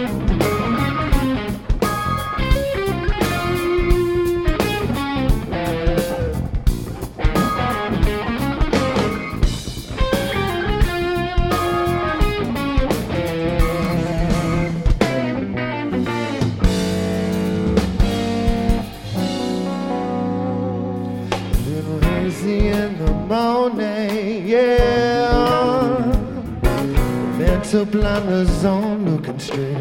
In the morning, yeah. Mental blinders on, looking straight